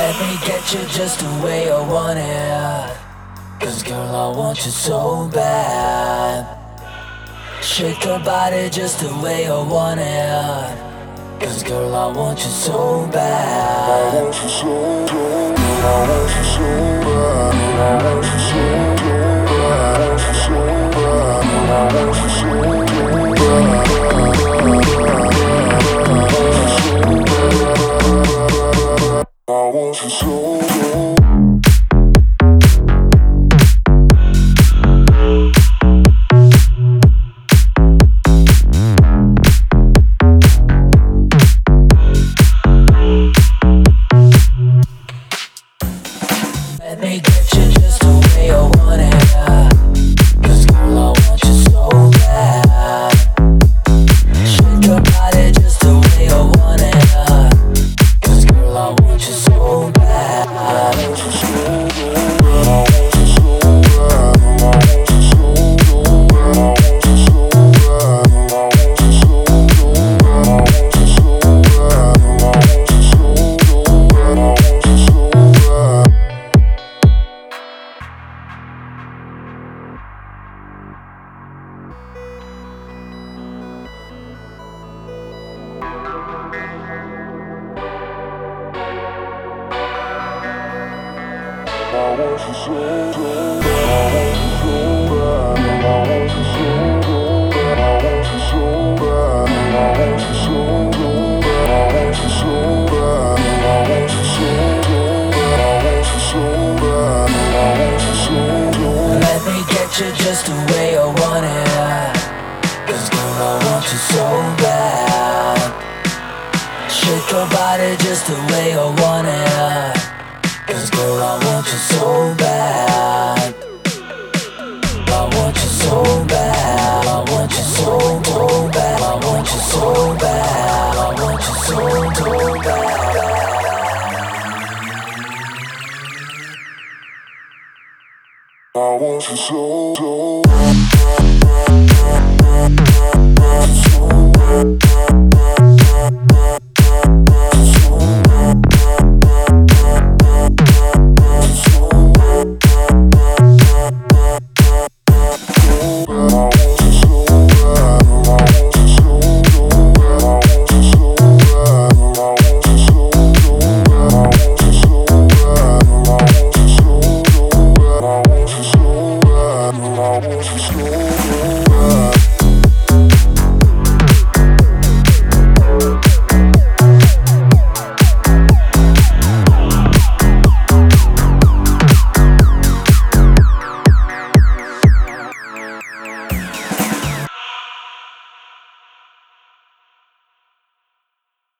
Let me get you just the way I want it. 'Cause girl, I want you so bad. Shake your body just the way I want it. 'Cause girl, I want you so bad. I want you so bad. I want you so bad. I want you so bad. I want you so bad. I want you so bad. I want you so bad. Let me get you just the way I want it. 'Cause girl, I want you so bad. Shake your body just the way I want it. 'Cause girl, I want you so bad. I want you so bad. I want you so bad. I want you so bad. I want you so bad. I want you so bad. I want you so bad. I want you so bad. I want you so bad. I want you so bad. I want you so bad. I want you so bad. I want you so bad. I want you so bad. I want you so bad. I want you so bad. I want you so bad. I want you so bad. Let me get you just the way I want it. 'Cause girl, I want you so bad. Shake your body just the way I want it. 'Cause girl, I want you so bad. I want you so bad. I want you so bad. I want you so bad. I want you so bad. I want you so